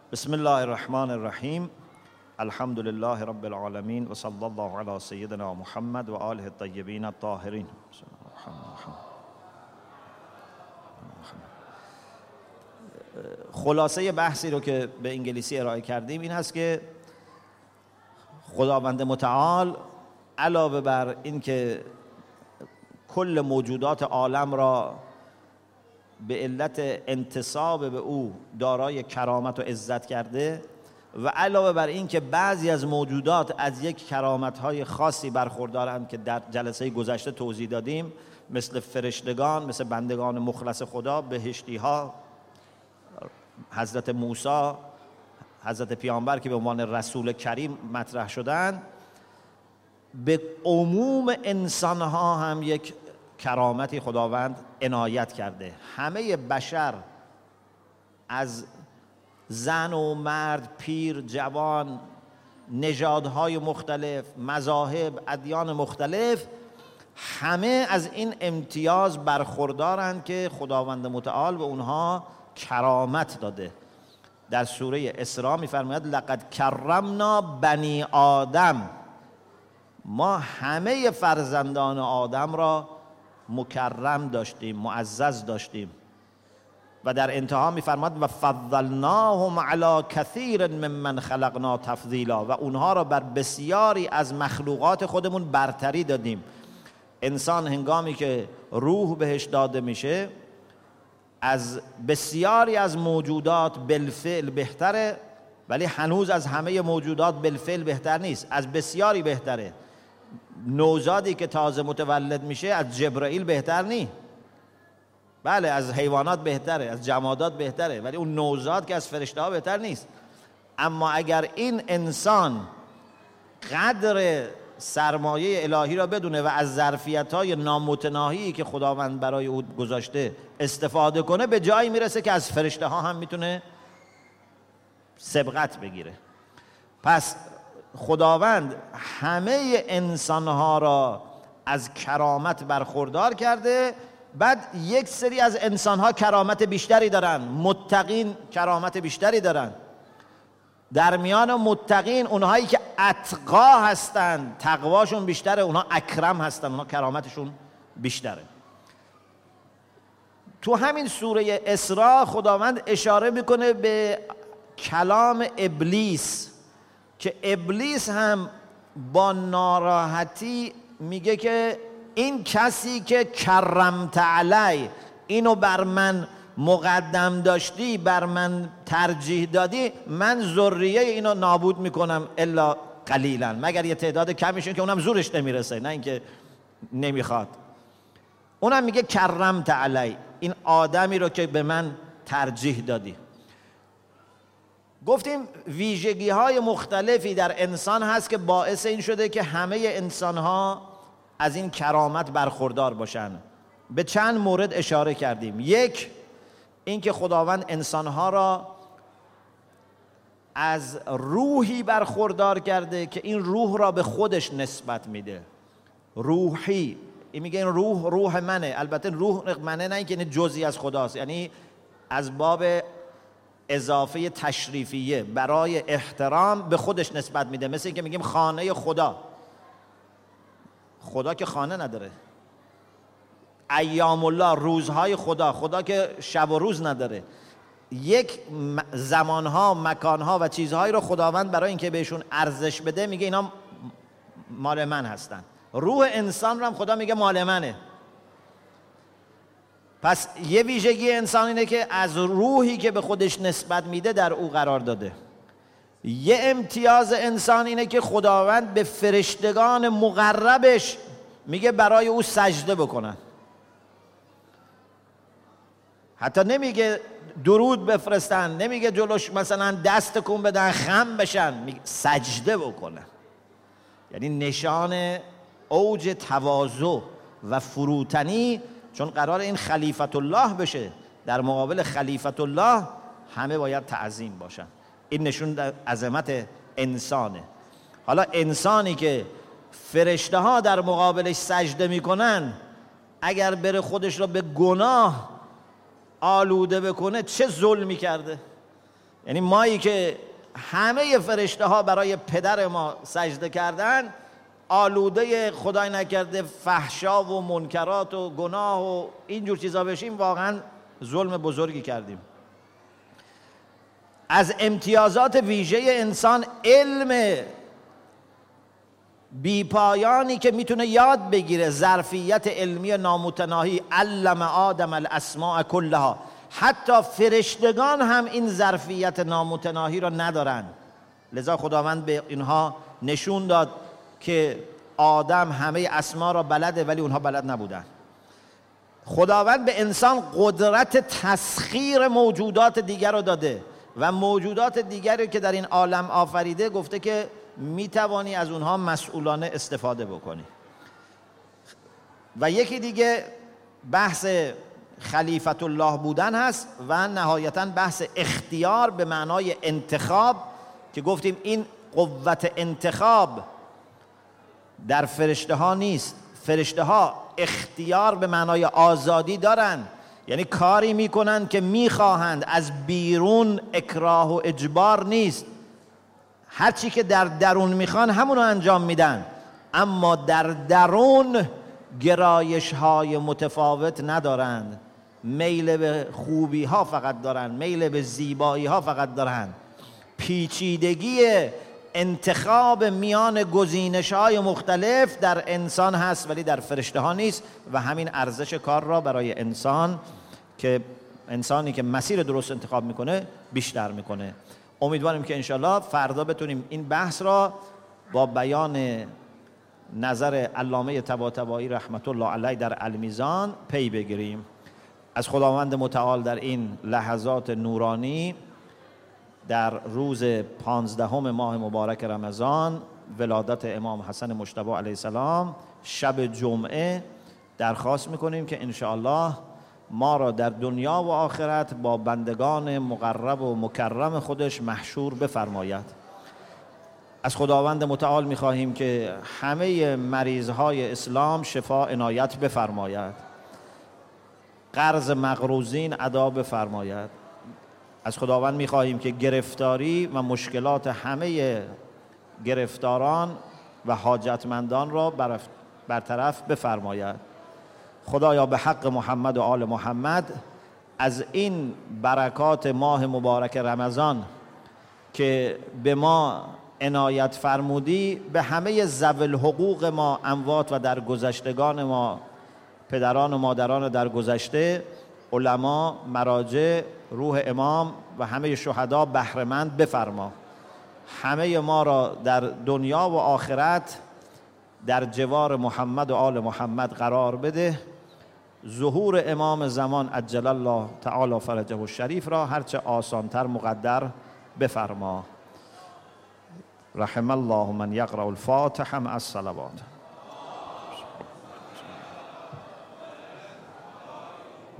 بسم الله الرحمن الرحیم. الحمد لله رب العالمین و صلی الله علی سیدنا محمد و آله الطیبین الطاهرین. خلاصه بحثی رو که به انگلیسی ارائه کردیم این هست که خداوند متعال علاوه بر این که کل موجودات عالم را به علت انتساب به او دارای کرامت و عزت کرده و علاوه بر این که بعضی از موجودات از یک کرامت‌های خاصی برخوردارند که در جلسه گذشته توضیح دادیم، مثل فرشتگان، مثل بندگان مخلص خدا، بهشتی‌ها، حضرت موسی، حضرت پیامبر که به عنوان رسول کریم مطرح شدند. به عموم انسان‌ها هم یک کرامتی خداوند عنایت کرده. همه بشر از زن و مرد، پیر، جوان، نژادهای مختلف، مذاهب، ادیان مختلف، همه از این امتیاز برخوردارند که خداوند متعال به اونها کرامت داده. در سوره اسراء می‌فرماید لقد کرمنا بنی آدم، ما همه فرزندان آدم را مکرم داشتیم، معزز داشتیم. و در انتها می‌فرماید و فضلناهم علی کثیر ممن خلقنا تفضیلا، و اونها را بر بسیاری از مخلوقات خودمون برتری دادیم. انسان هنگامی که روح بهش داده میشه از بسیاری از موجودات بالفعل بهتره، ولی هنوز از همه موجودات بالفعل بهتر نیست، از بسیاری بهتره. نوزادی که تازه متولد میشه از جبرائیل بهتر نیست. بله از حیوانات بهتره، از جمادات بهتره، ولی اون نوزاد که از فرشته ها بهتر نیست. اما اگر این انسان قدر سرمایه الهی را بدونه و از ظرفیت‌های نامتناهی که خداوند برای او گذاشته استفاده کنه، به جایی میرسه که از فرشته ها هم میتونه سبقت بگیره. پس خداوند همه انسانها را از کرامت برخوردار کرده. بعد یک سری از انسانها کرامت بیشتری دارن، متقین کرامت بیشتری دارن. در میان متقین اونهایی که اتقا هستن تقواشون بیشتره، اونها اکرم هستن، اونها کرامتشون بیشتره. تو همین سوره اسراء خداوند اشاره میکنه به کلام ابلیس که ابلیس هم با ناراحتی میگه که این کسی که کرمت علی، اینو بر من مقدم داشتی، بر من ترجیح دادی، من ذریه اینو نابود میکنم الا قلیلا، مگر یه تعداد کمیشون که اونم زورش نمیرسه، نه اینکه نمیخواد. اونم میگه کرمت علی، این آدمی رو که به من ترجیح دادی. گفتیم ویژگی های مختلفی در انسان هست که باعث این شده که همه انسان ها از این کرامت برخوردار باشن. به چند مورد اشاره کردیم. یک، این که خداوند انسان ها را از روحی برخوردار کرده که این روح را به خودش نسبت میده. روحی، این میگه این روح منه. البته روح منه نه اینکه جزئی از خداست، یعنی از باب اضافه تشریفیه، برای احترام به خودش نسبت میده. مثل اینکه میگیم خانه خدا. خدا که خانه نداره. ایام الله، روزهای خدا. خدا که شب و روز نداره. یک زمانها، مکانها و چیزهایی رو خداوند برای اینکه بهشون ارزش بده میگه اینا مال من هستن. روح انسان رو هم خدا میگه مال منه. پس یه ویژگی انسان اینه که از روحی که به خودش نسبت میده در او قرار داده. یه امتیاز انسان اینه که خداوند به فرشتگان مقربش میگه برای او سجده بکنن. حتی نمیگه درود بفرستن، نمیگه جلوش مثلا دست کن بدن خم بشن، میگه سجده بکنن. یعنی نشان اوج تواضع و فروتنی، چون قرار این خلیفت الله بشه، در مقابل خلیفت الله همه باید تعظیم باشن. این نشون عظمت انسانه. حالا انسانی که فرشته ها در مقابلش سجده میکنن، اگر بره خودش را به گناه آلوده بکنه چه ظلمی کرده؟ یعنی مایی که همه فرشته ها برای پدر ما سجده کردن، آلوده خدای نکرده فحشا و منکرات و گناه و اینجور چیزا بشیم، واقعا ظلم بزرگی کردیم. از امتیازات ویژه انسان علم بیپایانی که میتونه یاد بگیره، ظرفیت علمی نامتناهی. علم آدم الاسماء کلها. حتی فرشتگان هم این ظرفیت نامتناهی را ندارن، لذا خداوند به اینها نشون داد که آدم همه اسما را بلده ولی اونها بلد نبودن. خداوند به انسان قدرت تسخیر موجودات دیگر رو داده و موجودات دیگری که در این عالم آفریده گفته که میتوانی از اونها مسئولانه استفاده بکنی. و یکی دیگه بحث خلیفت الله بودن هست و نهایتاً بحث اختیار به معنای انتخاب که گفتیم این قوت انتخاب در فرشته ها نیست. فرشته ها اختیار به معنای آزادی دارن، یعنی کاری میکنن که میخواهند، از بیرون اکراه و اجبار نیست. هرچی که در درون میخوان همونو انجام میدن، اما در درون گرایش های متفاوت ندارند. میل به خوبی ها فقط دارن، میل به زیبایی ها فقط دارن. پیچیدگی انتخاب میان گزینش های مختلف در انسان هست ولی در فرشته ها نیست و همین ارزش کار را برای انسانی که مسیر درست انتخاب میکنه بیشتر میکنه. امیدواریم که انشالله فردا بتونیم این بحث را با بیان نظر علامه طباطبایی رحمت الله علیه در المیزان پی بگیریم. از خداوند متعال در این لحظات نورانی در روز 15 ماه مبارک رمضان، ولادت امام حسن مجتبی علیه السلام، شب جمعه، درخواست میکنیم که انشاءالله ما را در دنیا و آخرت با بندگان مقرب و مکرم خودش محشور بفرماید. از خداوند متعال میخواهیم که همه مریضهای اسلام شفا عنایت بفرماید، قرض مقروضین ادا بفرماید. از خداوند میخواهیم که گرفتاری و مشکلات همه گرفتاران و حاجتمندان را برطرف بفرماید. خدایا به حق محمد و آل محمد از این برکات ماه مبارک رمضان که به ما عنایت فرمودی، به همه ذوی الحقوق ما، اموات و درگذشتگان ما، پدران و مادران درگذشته، علما، مراجع، روح امام و همه شهدا بهره‌مند بفرما. همه ما را در دنیا و آخرت در جوار محمد و آل محمد قرار بده. ظهور امام زمان عجل الله تعالی فرجه الشریف را هرچه آسانتر مقدر بفرما. رحم الله من یقرأ الفاتحه مع الصلوات.